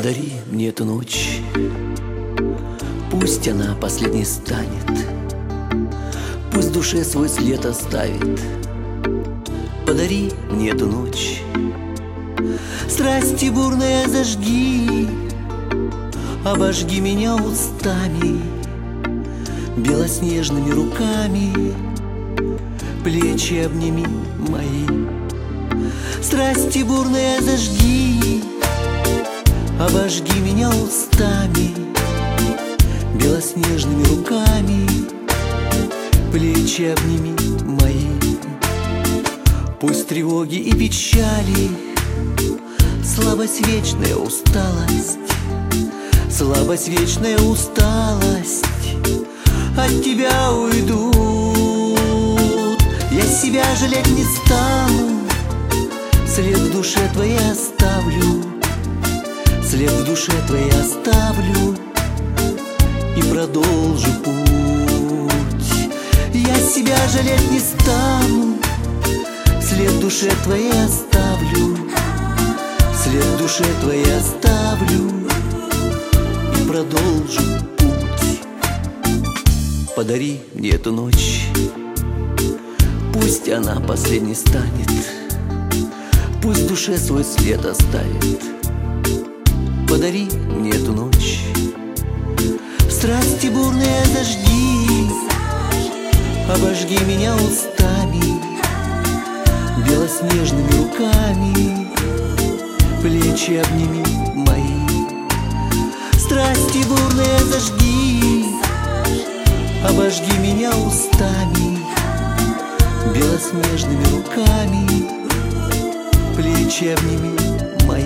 Подари мне эту ночь, пусть она последней станет, пусть в душе свой след оставит. Подари мне эту ночь, страсти бурные зажги, обожги меня устами, белоснежными руками, плечи обними мои. Страсти бурные зажги, обожги меня устами, белоснежными руками, плечи обними мои. Пусть тревоги и печали, слабость вечная усталость, слабость вечная усталость от тебя уйдут. Я себя жалеть не стану, след в душе твоей оставлю, след в душе твоей оставлю и продолжу путь. Я себя жалеть не стану, след в душе твоей оставлю, след в душе твоей оставлю и продолжу путь. Подари мне эту ночь, пусть она последней станет, пусть в душе свой след оставит. Подари мне эту ночь, страсти бурные зажги, обожги меня устами, белоснежными руками, плечи обними мои. Страсти бурные зажги, обожги меня устами, белоснежными руками, плечи обними мои.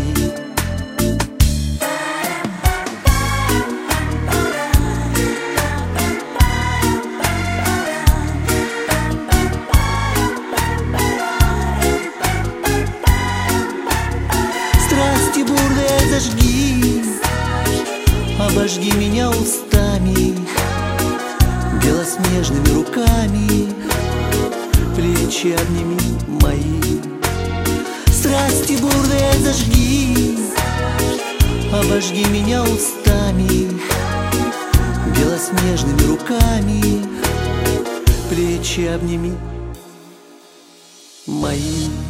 Страсти бурные зажги, обожги меня устами, белоснежными руками, плечи обними мои. Страсти бурные зажги, обожги меня устами, белоснежными руками, плечи обними мои.